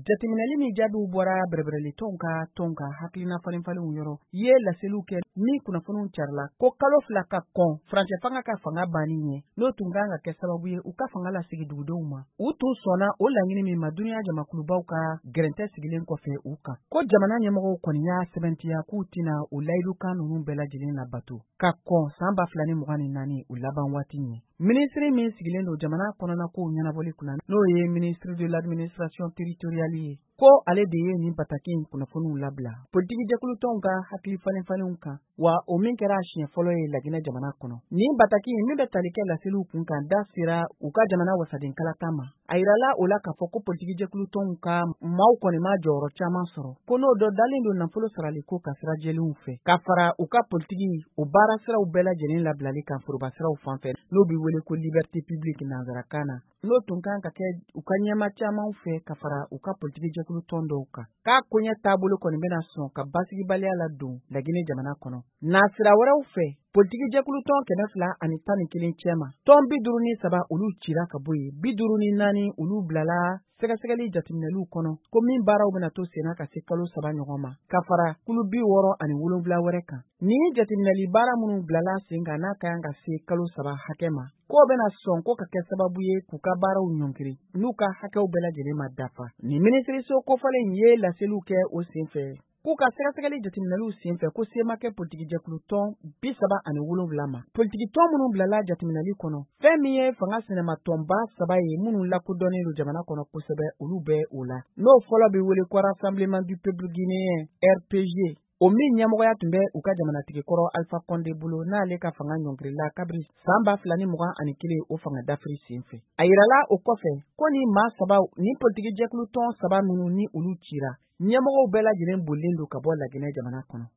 Jateminɛli min jaabiw bɔra bɛrɛbɛrɛli tɔnw ka hakilina falen-falenw yɔrɔ ye laseliw kɛ ni kunnafoniw carila ko kalo 2 ka kɔn furancɛ fanga ka fanga banni ɲɛ n'o tun kan ka kɛ sababu ye u ka fanga lasigi dugudenw ma u tun sɔnna o laɲini min ma duniya jamakulubaw ka gɛrɛntɛ sigilen kɔfɛ u kan ko jamana ɲɛmɔgɔw kɔni y'a sɛbɛntiya k'u tɛna u layidukan ninnu bɛɛ lajɛlen labato ka kɔn san 2024 u laban waati ɲɛ minisiri min sigilen don jamana kɔnɔna kow ɲɛnabɔli kunna n'o ye ministre de l'administration territoriale ye ko ale de ye nin bataki in kunnafoniw labila politiki jɛkulutɔnw ka hakili falen-falenw kan wa o min kɛra siɲɛ fɔlɔ ye Laginɛ jamana kɔnɔ nin bataki in min bɛ tali kɛ laseliw kun kan da sera u ka jamana wasaden kalata ma a yirala o la k'a fɔ ko politiki jɛkulutɔnw ka maaw kɔni ma jɔyɔrɔ caman sɔrɔ ko n'o dɔ dalen don nafolo sarali ko ka sira jɛlenw fɛ ka fara u ka politiki o baara siraw bɛɛ lajɛlen labilali kan foroba siraw fanfɛ n'o bɛ wele ko liberté publique nanzarakan na n'o tun kan ka kɛ u ka ɲɛma caman fɛ ka fara u ka politiki jɛkulutɔn dɔw kan k'a koɲɛ taabolo kɔni bɛna sɔn ka basigibaliya la don Laginɛ jamana kɔnɔ n'a sira wɛrɛw fɛ politiki jɛkulutɔn 211 cɛma tɔn 53 olu cira ka bɔ yen 54 olu bilala sɛgɛsɛgɛli jateminɛliw kɔnɔ ko min baaraw bɛna to senna ka se kalo 3 ɲɔgɔn ma ka fara kulu 67 wɛrɛ kan ni jateminɛli baara minnu bilala sen kan n'a ka kan ka se kalo 3 hakɛ ma k'o bɛna sɔn ko ka kɛ sababu ye k'u ka baaraw ɲɔngiri n'u ka hakɛw bɛɛ lajɛlen ma dafa ni minisiriso kofɔlen ye laseliw kɛ o sen fɛ k'u ka sɛgɛsɛgɛli jateminɛliw sen fɛ ko se ma kɛ politiki jɛkulutɔn 37 ma politiki tɔn minnu bilala jateminɛli kɔnɔ fɛn min ye fanga sɛnɛmatɔnba 3 ye minnu lakodɔnnen don jamana kɔnɔ kosɛbɛ olu bɛ o la n'o fɔlɔ bɛ wele ko Rassemblement du Peuple Guinéen RPG o min ɲɛmɔgɔya tun bɛ u ka jamanatigi kɔrɔ Alpha Condé bolo n'ale ka fanga ɲɔngirila kabiri san 2021 o fanga dafiri sen fɛ a yirala o kɔfɛ ko ni maa 3 ni politiki jɛkulutɔn 3 ninnu ni olu cira ɲɛmɔgɔw bɛɛ lajɛlen bolilen don ka bɔ Laginɛ jamana kɔnɔ